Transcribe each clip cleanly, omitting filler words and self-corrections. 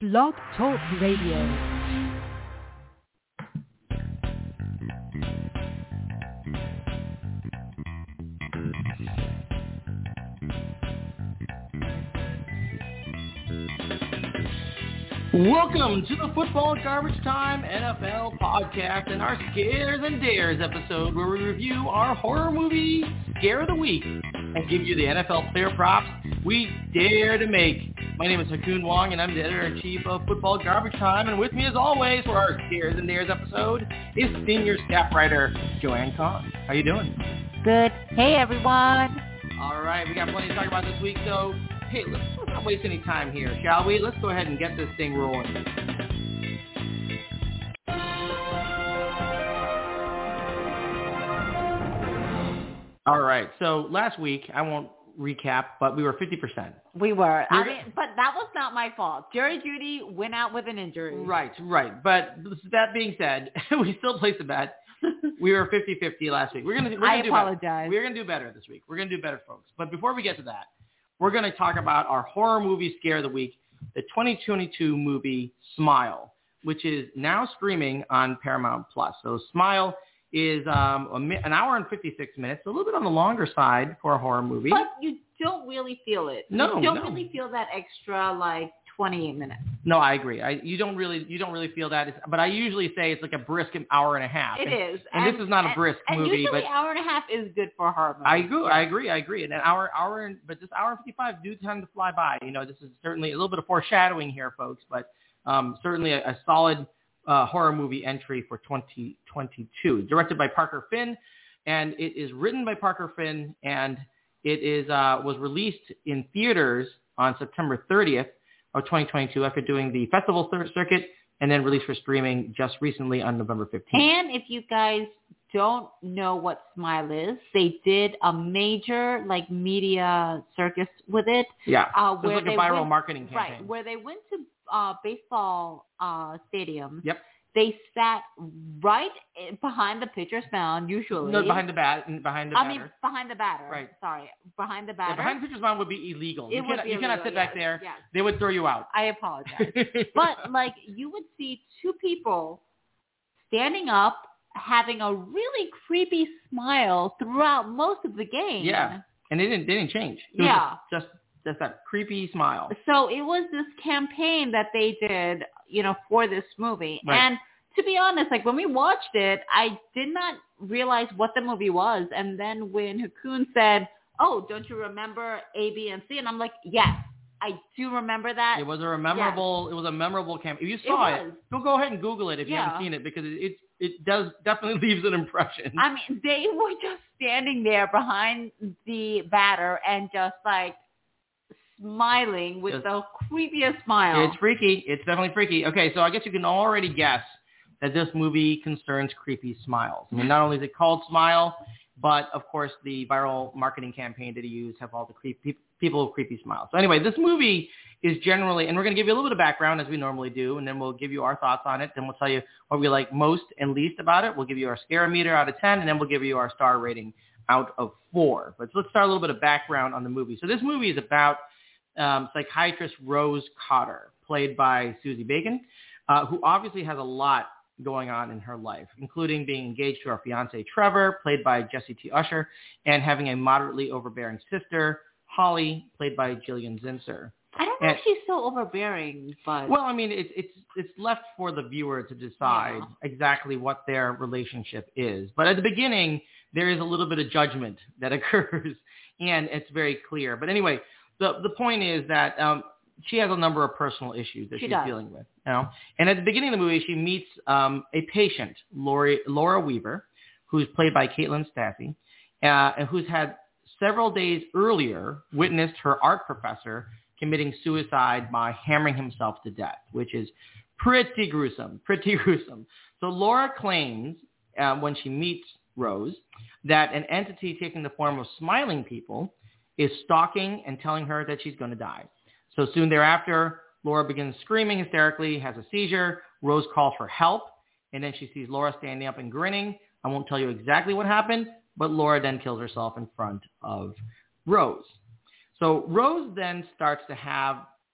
Blog Talk Radio. Welcome to the Football Garbage Time NFL podcast and our Scares and Dares episode where we review our horror movie Scare of the Week and give you the NFL player props we dare to make. My name is Hakoon Wong and I'm the editor-in-chief of Football Garbage Time, and with me as always for our Scares and Dares episode is senior staff writer Joanne Kahn. How you doing? Good. Hey everyone. All right, we got plenty to talk about this week, so hey, let's not waste any time here, shall we? Let's go ahead and get this thing rolling. All right, so last week, I won't recap, but we were 50%. We were. But that was not my fault. Jerry Jeudy went out with an injury. Right. But that being said, we still placed a bet. We were 50-50 last week. I apologize. We're going to do better this week. We're going to do better, folks. But before we get to that, we're going to talk about our horror movie Scare of the Week, the 2022 movie Smile, which is now streaming on Paramount+. So Smile is an hour and 56 minutes, a little bit on the longer side for a horror movie. But you don't really feel it. No, you don't really feel that extra, 28 minutes. No, I agree. You don't really feel that. But I usually say it's like a brisk hour and a half. It is. And this is not a brisk movie. And usually but hour and a half is good for a horror movie. I agree. And an but this hour and 55 do tend to fly by. This is certainly a little bit of foreshadowing here, folks, but certainly a solid horror movie entry for 2022. Directed by Parker Finn, and it is written by Parker Finn, and it was released in theaters on September 30th of 2022 after doing the festival circuit, and then released for streaming just recently on November 15th. And if you guys don't know what Smile is, they did a major media circus with it. Yeah, where it's like a viral marketing campaign. Right, where they went to baseball stadiums. Yep. They sat right behind the pitcher's mound, usually. No, behind the batter. Behind the batter. Right. Sorry, behind the batter. Yeah, behind the pitcher's mound would be illegal. You cannot sit back there. Yes. They would throw you out. I apologize. But, you would see two people standing up, having a really creepy smile throughout most of the game. Yeah, and they didn't change. It was just that creepy smile. So it was this campaign that they did, for this movie. Right. And to be honest, when we watched it, I did not realize what the movie was. And then when Hakoon said, "Oh, don't you remember A, B, and C?" And I'm like, yes, I do remember that. It was a memorable campaign. If you saw it, go ahead and Google it if you haven't seen it, because it does definitely leaves an impression. I mean, they were just standing there behind the batter and just smiling with the creepiest smile. It's freaky. It's definitely freaky. Okay, so I guess you can already guess that this movie concerns creepy smiles. I mean, not only is it called Smile, but of course the viral marketing campaign that he used have all the people with creepy smiles. So anyway, this movie is generally, and we're going to give you a little bit of background as we normally do, and then we'll give you our thoughts on it. Then we'll tell you what we like most and least about it. We'll give you our scare meter out of 10, and then we'll give you our star rating out of 4. But let's start a little bit of background on the movie. So this movie is about psychiatrist Rose Cotter, played by Susie Bacon, who obviously has a lot going on in her life, including being engaged to her fiancé Trevor, played by Jesse T. Usher, and having a moderately overbearing sister, Holly, played by Jillian Zinser. I don't know if she's so overbearing, but... Well, I mean, it's left for the viewer to decide exactly what their relationship is. But at the beginning, there is a little bit of judgment that occurs, and it's very clear. But anyway, the point is that she has a number of personal issues that she's dealing with. And at the beginning of the movie, she meets a patient, Laura Weaver, who's played by Caitlin Stassi, and who's had several days earlier witnessed her art professor committing suicide by hammering himself to death, which is pretty gruesome. So Laura claims when she meets Rose that an entity taking the form of smiling people is stalking and telling her that she's going to die. So soon thereafter, Laura begins screaming hysterically, has a seizure. Rose calls for help, and then she sees Laura standing up and grinning. I won't tell you exactly what happened, but Laura then kills herself in front of Rose. So Rose then starts to have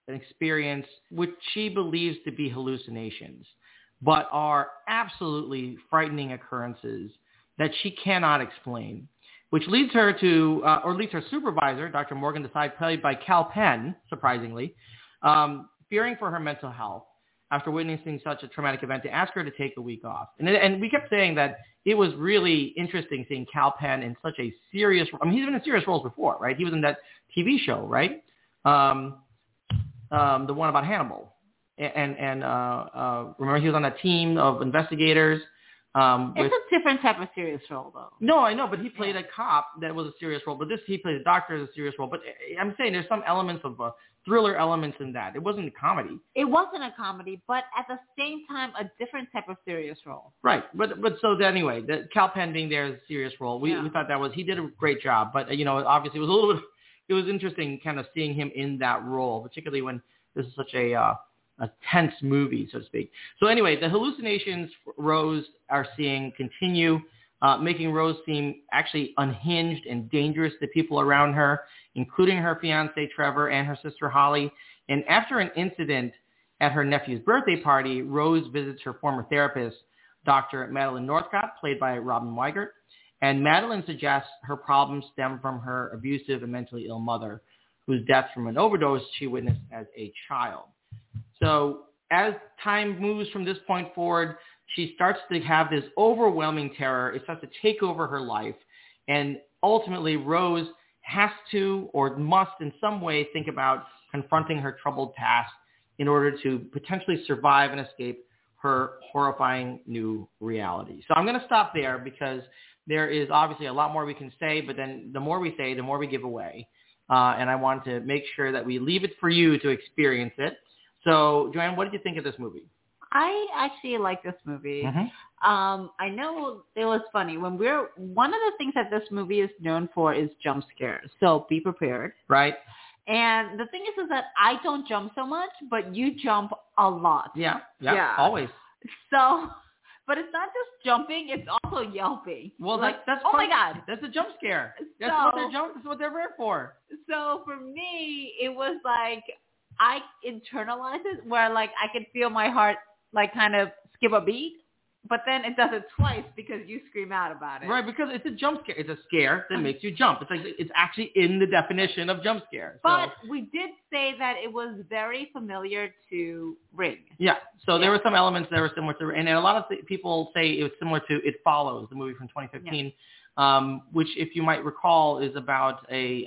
and experience which she believes to be hallucinations, but are absolutely frightening occurrences that she cannot explain, which leads her to, or leads her supervisor, Dr. Morgan Desai, played by Kal Penn, surprisingly, fearing for her mental health after witnessing such a traumatic event, to ask her to take a week off. And we kept saying that it was really interesting seeing Kal Penn in such a serious, I mean, he's been in serious roles before, right? He was in that TV show, right? The one about Hannibal. And remember, he was on that team of investigators. It's a different type of serious role, though. No, I know, but he played a cop that was a serious role. But this, he played a doctor as a serious role. But I'm saying there's some elements of thriller elements in that. It wasn't a comedy. It wasn't a comedy, but at the same time, a different type of serious role. Right. But so anyway, the Kal Penn being there is a serious role. We thought that was, he did a great job. But, obviously it was a little bit, it was interesting kind of seeing him in that role, particularly when this is such a tense movie, so to speak. So anyway, the hallucinations Rose are seeing continue, making Rose seem actually unhinged and dangerous to people around her, including her fiancé Trevor and her sister Holly. And after an incident at her nephew's birthday party, Rose visits her former therapist, Dr. Madeline Northcott, played by Robin Weigert. And Madeline suggests her problems stem from her abusive and mentally ill mother, whose death from an overdose she witnessed as a child. So as time moves from this point forward, she starts to have this overwhelming terror. It starts to take over her life. And ultimately, Rose has to or must in some way think about confronting her troubled past in order to potentially survive and escape her horrifying new reality. So I'm going to stop there because there is obviously a lot more we can say, but then the more we say, the more we give away. And I want to make sure that we leave it for you to experience it. So, Joanne, what did you think of this movie? I actually like this movie. Mm-hmm. I know it was funny. One of the things that this movie is known for is jump scares. So be prepared. Right. And the thing is that I don't jump so much, but you jump a lot. Yeah. Always. So, but it's not just jumping; it's also yelping. Well, like, that's oh my God, that's a jump scare. That's what they're there for. So for me, it was like I internalized it, where like I could feel my heart like kind of skip a beat, but then it does it twice because you scream out about it. Right, because it's a jump scare. It's a scare that makes you jump. It's like it's actually in the definition of jump scare. But we did say that it was very familiar to Ring. Yeah, so there were some elements that were similar to Ring, and a lot of people say it was similar to It Follows, the movie from 2015, which, if you might recall, is about a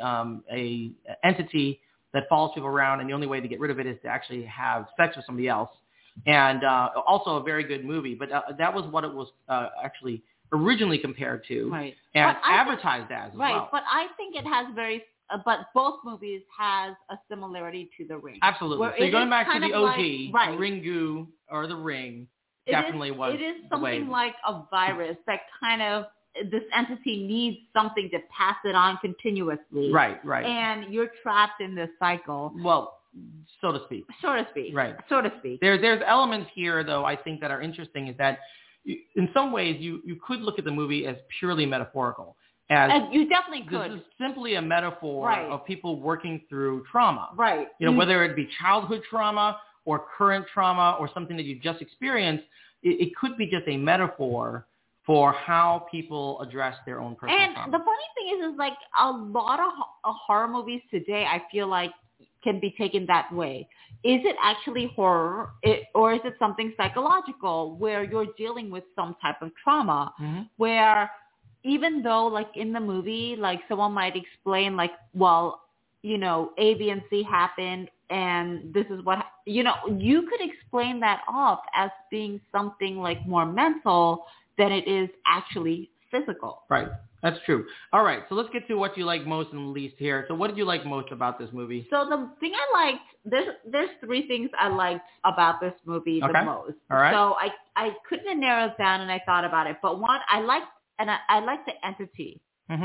entity that follows people around, and the only way to get rid of it is to actually have sex with somebody else. And also a very good movie, but that was what it was actually originally compared to, right, and advertised as well. Right, but I think it has but both movies has a similarity to The Ring. Absolutely. So you're going back to the OG, like, Ringu, or The Ring, definitely was. It is something like a virus that kind of, this entity needs something to pass it on continuously. Right. And you're trapped in this cycle. Well, so to speak. Right. So to speak. There's elements here, though, I think that are interesting, is that in some ways you could look at the movie as purely metaphorical. As you definitely could. This is simply a metaphor of people working through trauma. Right. Whether it be childhood trauma or current trauma or something that you just experienced, it could be just a metaphor for how people address their own personal trauma. And the funny thing is like a lot of horror movies today, I feel like, can be taken that way. Is it actually horror, or is it something psychological where you're dealing with some type of trauma, where even though like in the movie, like someone might explain like, well, A, B, and C happened and this is what, you could explain that off as being something like more mental than it is actually physical. Right. That's true. All right, so let's get to what you like most and least here. So what did you like most about this movie? So the thing I liked, there's three things I liked about this movie the most. All right. So I couldn't narrow it down, and I thought about it. But one, I liked the entity.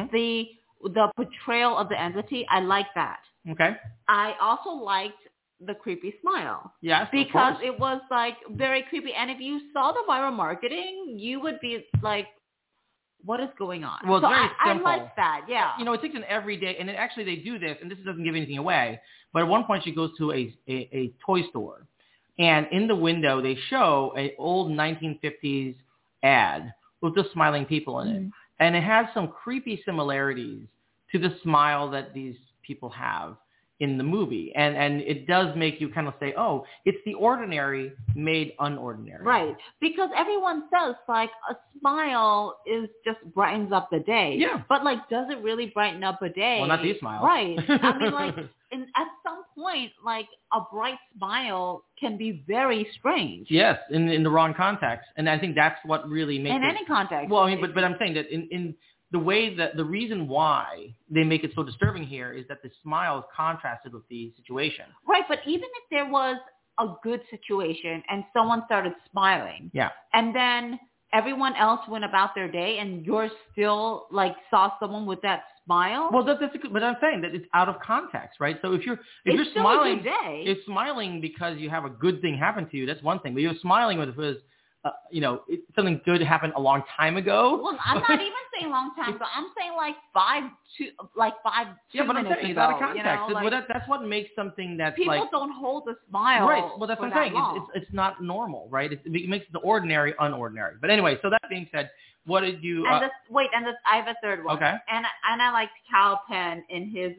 The portrayal of the entity, I like that. Okay. I also liked the creepy smile. Yes, because it was like very creepy. And if you saw the viral marketing, you would be like, what is going on? Well, it's so very I simple. like that, yeah. You know, it takes an everyday, and actually they do this, and this doesn't give anything away, but at one point she goes to a toy store, and in the window they show an old 1950s ad with just smiling people in it. And it has some creepy similarities to the smile that these people have in the movie. And it does make you kind of say, oh, it's the ordinary made unordinary. Right. Because everyone says, like, a smile is just brightens up the day. Yeah. But, like, does it really brighten up a day? Well, not these smiles. Right. I mean, like, at some point, like, a bright smile can be very strange. Yes, in the wrong context. And I think that's what really makes in any context. Well, I mean, but I'm saying that in the way that the reason why they make it so disturbing here is that the smile is contrasted with the situation. Right, but even if there was a good situation and someone started smiling, yeah, and then everyone else went about their day and you're still like saw someone with that smile. Well, but I'm saying that it's out of context, right? So if you're still smiling, a good day. If smiling because you have a good thing happen to you, that's one thing. But you're smiling if it was, something good happened a long time ago. Well, I'm not even saying long time ago. I'm saying like 2 Yeah, but I'm minutes saying it's ago, out of context. You know, like, That's what makes something that's people like don't hold a smile. Right. Well, that's for what I'm saying. long. It's not normal, right? It makes the ordinary unordinary. But anyway, so that being said, what did you? I have a third one. Okay. And I liked Kal Penn in his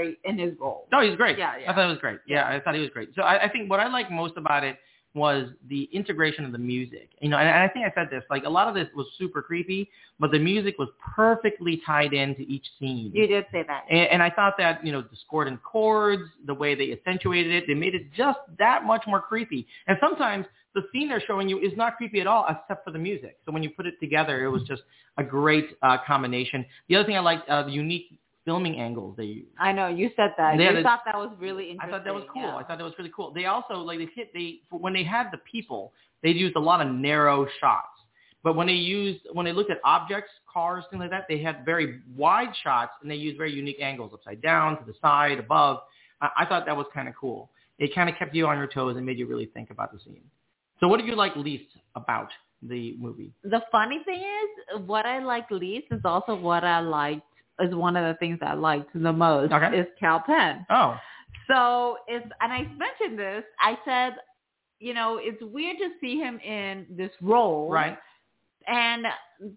role. No, he's great. Yeah. I thought it was great. Yeah, I thought he was great. So I think what I liked most about it was the integration of the music. You know, and I think I said this, like a lot of this was super creepy, but the music was perfectly tied into each scene. You did say that. And I thought that, the discordant chords, the way they accentuated it, they made it just that much more creepy. And sometimes the scene they're showing you is not creepy at all, except for the music. So when you put it together, it was just a great combination. The other thing I liked, the unique filming angles they used. I know, you said that. You thought that was really interesting. I thought that was cool. Yeah. I thought that was really cool. They also, when they had the people, they used a lot of narrow shots. But when they looked at objects, cars, things like that, they had very wide shots, and they used very unique angles, upside down, to the side, above. I thought that was kind of cool. It kind of kept you on your toes and made you really think about the scene. So what did you like least about the movie? The funny thing is, what I liked least is also what I liked, is one of the things I liked the most, is Kal Penn. Oh. So and I mentioned this, I said, it's weird to see him in this role. Right. And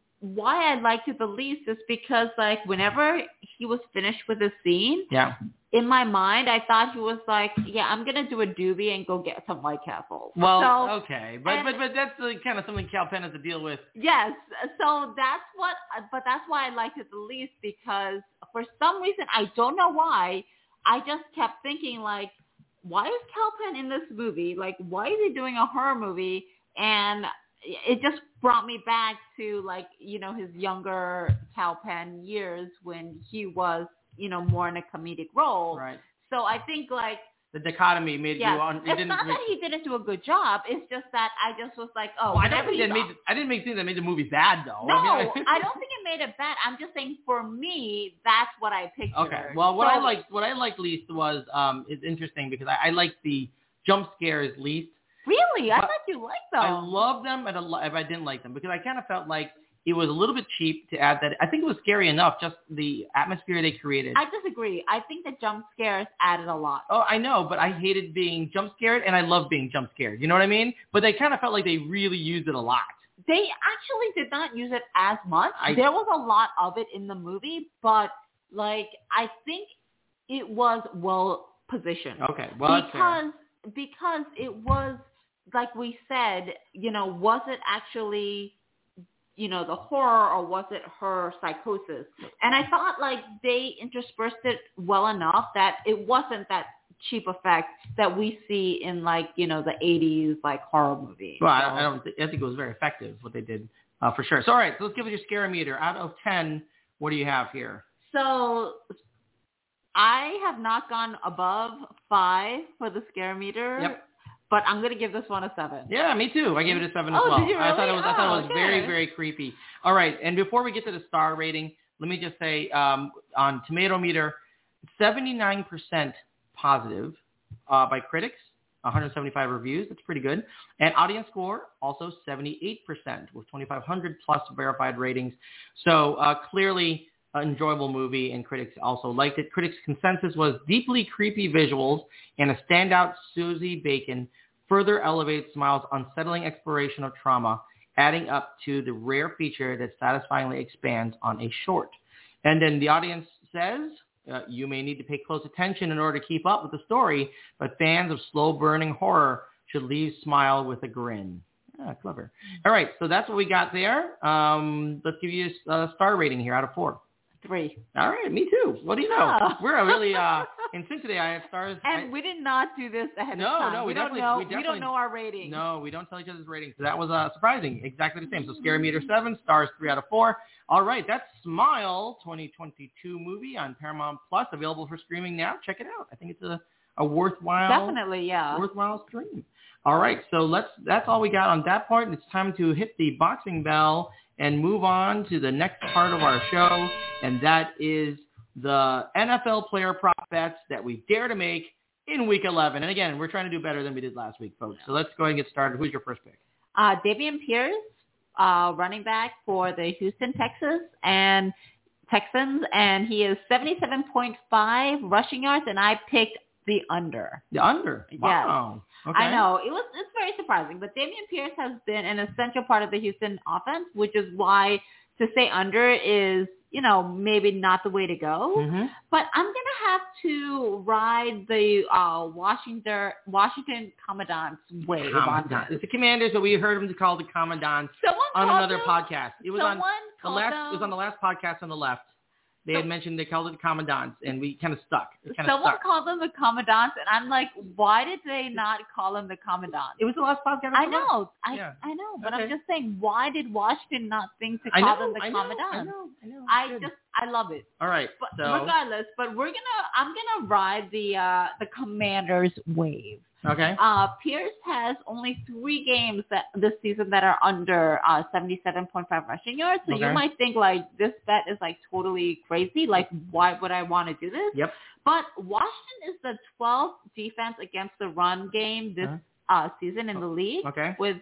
why I liked it the least is because, like, whenever he was finished with the scene, yeah, in my mind, I thought he was like, yeah, I'm going to do a doobie and go get some White Castle. Well, okay. But that's the kind of something Kal Penn has to deal with. Yes. So that's why I liked it the least, because for some reason, I don't know why, I just kept thinking, like, why is Kal Penn in this movie? Like, why is he doing a horror movie? And it just brought me back to, like, his younger Kal Penn years when he was, more in a comedic role. Right. So I think, like, the dichotomy made you on. It's not that he didn't do a good job. It's just that I just was like, oh, I didn't make things that made the movie bad, though. No, I don't think it made it bad. I'm just saying, for me, that's what I pictured. Okay. Well, what I liked least was it's interesting because I liked the jump scares least. Really? I thought you liked them. I love them, if I didn't like them, because I kind of felt like it was a little bit cheap to add that. I think it was scary enough, just the atmosphere they created. I disagree. I think the jump scares added a lot. Oh, I know, but I hated being jump scared, and I love being jump scared. You know what I mean? But they kind of felt like they really used it a lot. They actually did not use it as much. There was a lot of it in the movie, but, like, I think it was well positioned. Okay, well, that's fair. Because it was, like we said, was it actually, the horror, or was it her psychosis? And I thought, like, they interspersed it well enough that it wasn't that cheap effect that we see in, like, the 80s, like, horror movie. Well, I think it was very effective what they did, for sure. So, all right, so let's give it your scare meter. Out of 10, what do you have here? So I have not gone above 5 for the scare meter. Yep. But I'm going to give this one a 7. Yeah, me too. I gave it a 7 as well. Did you really? I thought it was okay. very, very creepy. All right, and before we get to the star rating, let me just say on Tomato Meter, 79% positive by critics, 175 reviews. That's pretty good. And audience score, also 78% with 2,500 plus verified ratings. So clearly an enjoyable movie, and critics also liked it. Critics' consensus was deeply creepy visuals and a standout Susie Bacon further elevates Smile's unsettling exploration of trauma, adding up to the rare feature that satisfyingly expands on a short. And then the audience says, you may need to pay close attention in order to keep up with the story, but fans of slow-burning horror should leave Smile with a grin. Clever. All right, so that's what we got there. Let's give you a star rating here out of 4. 3. All right, me too. What do you know? Oh. We're really in sync today. I have stars. And we did not do this ahead of time. No, we don't know our rating. No, we don't tell each other's ratings. So that was surprising. Exactly the same. So Scary Meter 7, stars 3 out of 4. All right, that's Smile 2022 movie on Paramount Plus, available for streaming now. Check it out. I think it's a worthwhile. Definitely, yeah. Worthwhile stream. All right, so that's all we got on that part. It's time to hit the boxing bell and move on to the next part of our show, and that is the NFL player prop bets that we dare to make in Week 11. And again, we're trying to do better than we did last week, folks. So let's go ahead and get started. Who's your first pick? Dameon Pierce, running back for the Houston Texans, and he is 77.5 rushing yards, and I picked the under. The under? Wow. Yes. Okay. I know. It's very surprising. But Dameon Pierce has been an essential part of the Houston offense, which is why to say under is, maybe not the way to go. Mm-hmm. But I'm going to have to ride the Washington Commandants wave on this. It's the Commanders, but we heard them called the Commandants on another podcast. It was on the last podcast on the left. They had mentioned they called it the Commandants, and we kind of stuck. Someone called them the Commandants, and I'm like, why did they not call them the Commandants? It was the last podcast. I know, but okay. I'm just saying, why did Washington not think to call them the Commandants? I know. I love it. All right, but regardless, but I'm gonna ride the Commanders wave. Okay. Pierce has only 3 games this season that are under 77.5 rushing yards. So you might think this bet is totally crazy. Why would I want to do this? Yep. But Washington is the 12th defense against the run game this season in the league with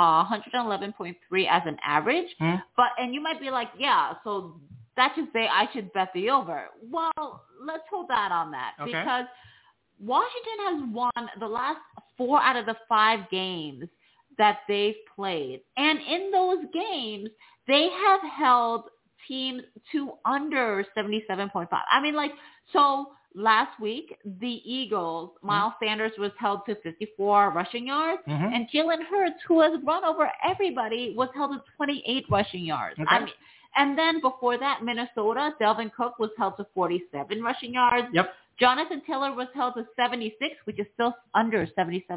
111.3 as an average. And you might be like, yeah, so that should say I should bet the over. Well, let's hold that on that because Washington has won the last 4 out of the 5 games that they've played. And in those games, they have held teams to under 77.5. I mean, so last week, the Eagles, Miles Sanders was held to 54 rushing yards, and Jalen Hurts, who has run over everybody, was held to 28 rushing yards. Okay. I mean, and then before that, Minnesota, Delvin Cook was held to 47 rushing yards. Yep. Jonathan Taylor was held to 76, which is still under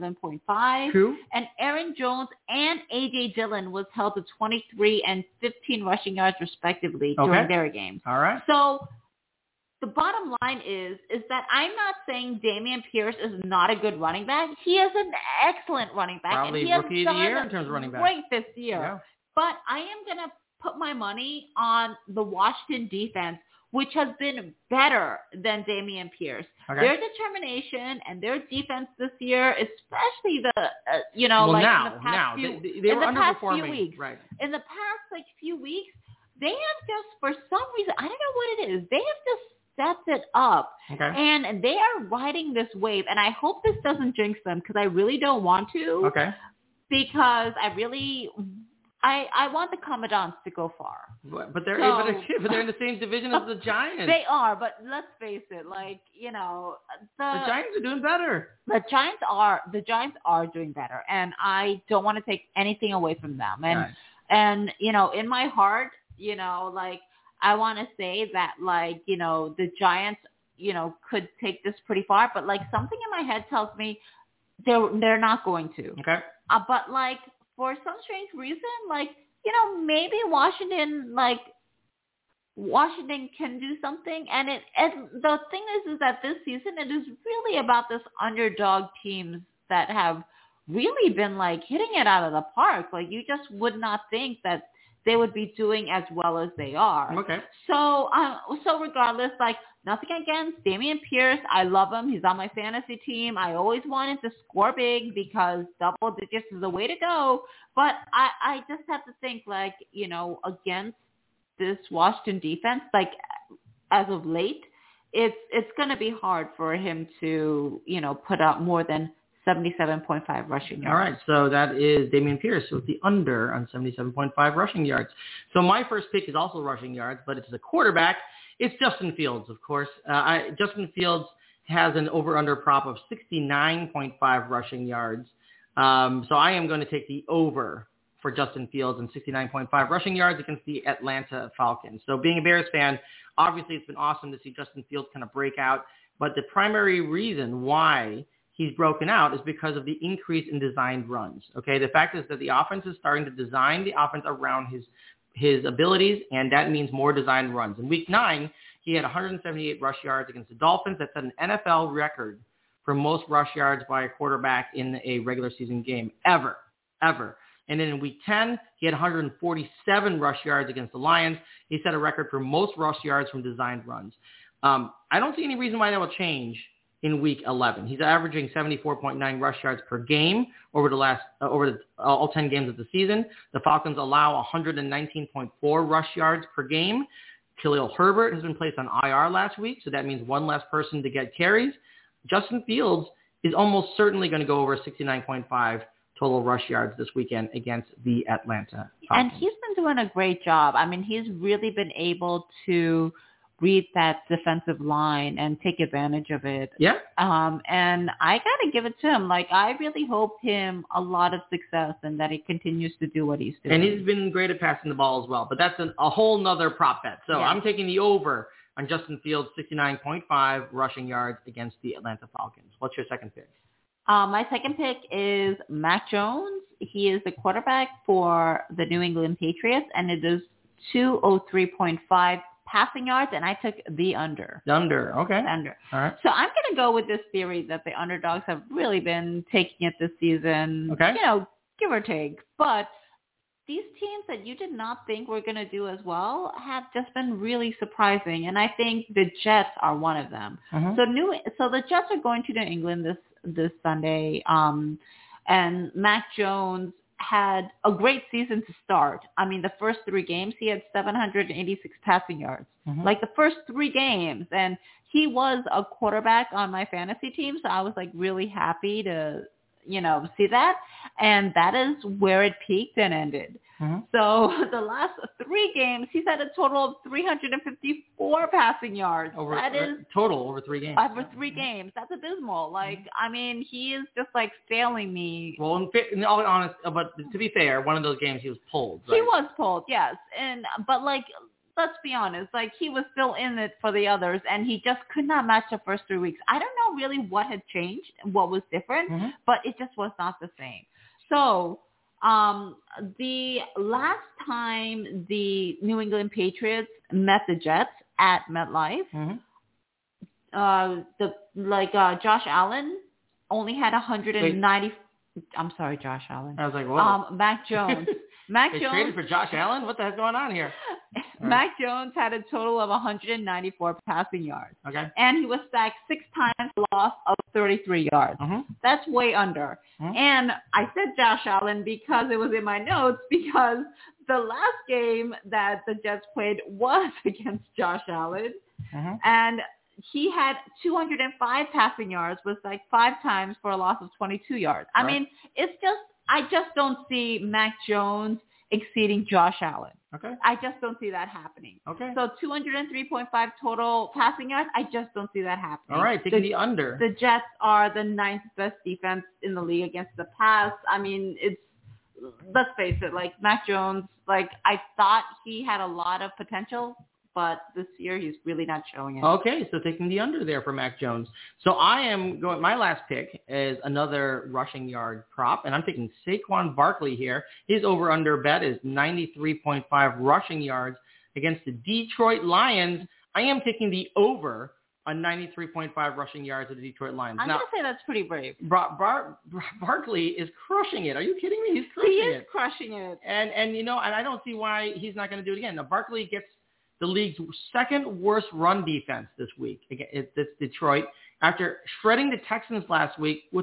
77.5. True. And Aaron Jones and A.J. Dillon was held to 23 and 15 rushing yards, respectively, during their games. All right. So the bottom line is that I'm not saying Dameon Pierce is not a good running back. He is an excellent running back. Probably and he rookie of the year in terms of running back. Great this year. Yeah. But I am going to put my money on the Washington defense, which has been better than Dameon Pierce. Okay. Their determination and their defense this year, especially in the past few weeks. Right. In the past few weeks, they have just, for some reason, I don't know what it is, they have just stepped it up. Okay. And they are riding this wave. And I hope this doesn't jinx them because I really don't want to. Okay. Because I want the Commandants to go far. But they're in the same division as the Giants. They are, but let's face it, the Giants are doing better. The Giants are doing better, and I don't want to take anything away from them. And in my heart, I want to say that the Giants, could take this pretty far, but something in my head tells me they're not going to. Okay. But for some strange reason, maybe Washington can do something. And the thing is that this season, it is really about this underdog teams that have really been hitting it out of the park. You just would not think that they would be doing as well as they are. Okay. So regardless, nothing against Dameon Pierce. I love him. He's on my fantasy team. I always wanted to score big because double digits is the way to go. But I just have to think, like, against this Washington defense, like, as of late, it's going to be hard for him to, put up more than 77.5 rushing yards. All right, so that is Dameon Pierce with the under on 77.5 rushing yards. So my first pick is also rushing yards, but it's the quarterback. It's Justin Fields, of course. Justin Fields has an over-under prop of 69.5 rushing yards. So I am going to take the over for Justin Fields and 69.5 rushing yards against the Atlanta Falcons. So being a Bears fan, obviously it's been awesome to see Justin Fields kind of break out. But the primary reason why he's broken out is because of the increase in designed runs. Okay, the fact is that the offense is starting to design the offense around his abilities, and that means more designed runs. In Week 9, he had 178 rush yards against the Dolphins. That set an NFL record for most rush yards by a quarterback in a regular season game ever. And then in Week 10, he had 147 rush yards against the Lions. He set a record for most rush yards from designed runs. I don't see any reason why that will change in Week 11. He's averaging 74.9 rush yards per game over all 10 games of the season. The Falcons allow 119.4 rush yards per game. Khalil Herbert has been placed on IR last week, so that means one less person to get carries. Justin Fields is almost certainly going to go over 69.5 total rush yards this weekend against the Atlanta Falcons. And he's been doing a great job. I mean, he's really been able to read that defensive line and take advantage of it. Yeah. And I got to give it to him. Like, I really hope him a lot of success and that he continues to do what he's doing. And he's been great at passing the ball as well. But that's a whole nother prop bet. So I'm taking the over on Justin Fields, 69.5 rushing yards against the Atlanta Falcons. What's your second pick? My second pick is Mac Jones. He is the quarterback for the New England Patriots, and it is 203.5 passing yards, and I took the under. The under, okay. The under. All right. So I'm going to go with this theory that the underdogs have really been taking it this season, okay. Give or take. But these teams that you did not think were going to do as well have just been really surprising, and I think the Jets are one of them. Mm-hmm. So the Jets are going to New England this Sunday, and Mac Jones had a great season to start. I mean, the first 3 games, he had 786 passing yards. Mm-hmm. Like the first 3 games. And he was a quarterback on my fantasy team, so I was like really happy to, see that. And that is where it peaked and ended. Mm-hmm. So the last 3 games, he's had a total of 354 passing yards. Total over 3 games. Over 3 games. That's abysmal. Like, I mean, he is just like failing me. Well, in all honesty, but to be fair, one of those games he was pulled. Right? He was pulled, yes. But like, let's be honest, like he was still in it for the others, and he just could not match the first 3 weeks. I don't know really what had changed, what was different, mm-hmm. but it just was not the same. So the last time the New England Patriots met the Jets at MetLife, mm-hmm. Josh Allen only had 190. Wait. I'm sorry, Josh Allen. I was like, whoa. Mac Jones. They traded for Josh Allen? What the heck's going on here? Mac Jones had a total of 194 passing yards. Okay. And he was sacked 6 times, a loss of 33 yards. Mm-hmm. That's way under. Mm-hmm. And I said Josh Allen because it was in my notes, because the last game that the Jets played was against Josh Allen. Mm-hmm. And he had 205 passing yards, was like 5 times for a loss of 22 yards. I mean, I just don't see Mac Jones exceeding Josh Allen. Okay. I just don't see that happening. Okay. So 203.5 total passing yards, I just don't see that happening. All right, taking the under. The Jets are the 9th best defense in the league against the pass. I mean, let's face it, like Mac Jones, like I thought he had a lot of potential, but this year he's really not showing it. Okay, so taking the under there for Mac Jones. So I am going, my last pick is another rushing yard prop, and I'm taking Saquon Barkley here. His over-under bet is 93.5 rushing yards against the Detroit Lions. I am taking the over on 93.5 rushing yards of the Detroit Lions. I'm going to say that's pretty brave. Barkley is crushing it. Are you kidding me? He's crushing it. He is crushing it. And I don't see why he's not going to do it again. Now, Barkley gets the league's second worst run defense this week. It's Detroit, after shredding the Texans last week with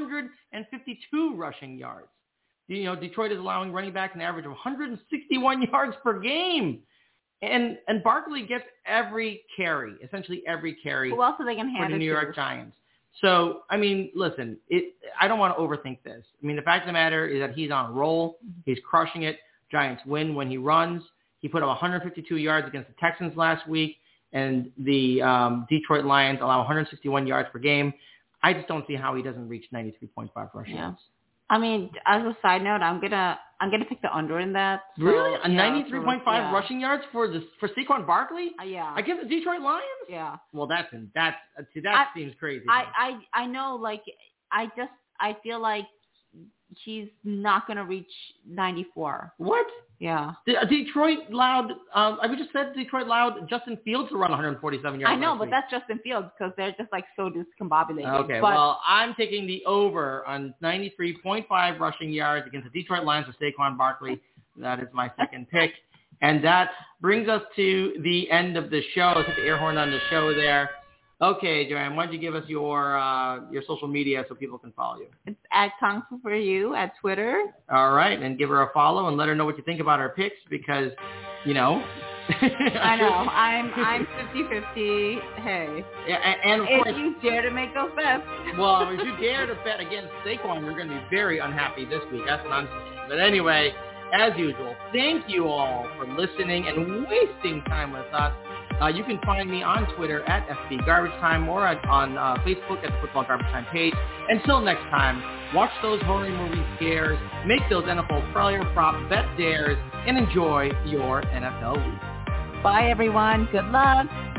152 rushing yards. Detroit is allowing running backs an average of 161 yards per game. And Barkley gets essentially every carry Who else are they going to hand for the it New York to? Giants. So, I mean, listen, I don't want to overthink this. I mean, the fact of the matter is that he's on a roll. He's crushing it. Giants win when he runs. He put up 152 yards against the Texans last week, and the Detroit Lions allow 161 yards per game. I just don't see how he doesn't reach 93.5 rushing yards. I mean, as a side note, I'm gonna pick the under in that. So, Really? 93.5 rushing yards for Saquon Barkley? Yeah. Against the Detroit Lions? Yeah. Well, that seems crazy. I know, like, I feel like he's not gonna reach 94. What? Yeah. Detroit allowed, we just said Detroit allowed Justin Fields to run 147 yards. I know, last but week. that's Justin Fields because they're just like so discombobulated. Okay, but, well, I'm taking the over on 93.5 rushing yards against the Detroit Lions with Saquon Barkley. That is my second pick. And that brings us to the end of the show. Let's hit the air horn on the show there. Okay, Joanne, why don't you give us your social media so people can follow you? It's at Kung Fu For You at Twitter. All right, and give her a follow and let her know what you think about our picks because, I know. I'm 50-50. Hey. Yeah, and of if course, you dare to make those bets. well, if you dare to bet against Saquon, you're going to be very unhappy this week. That's what I'm saying. But anyway, as usual, thank you all for listening and wasting time with us. You can find me on Twitter at FB Garbage Time or on Facebook at the Football Garbage Time page. Until next time, watch those horror movie scares, make those NFL player prop bet dares, and enjoy your NFL week. Bye, everyone. Good luck.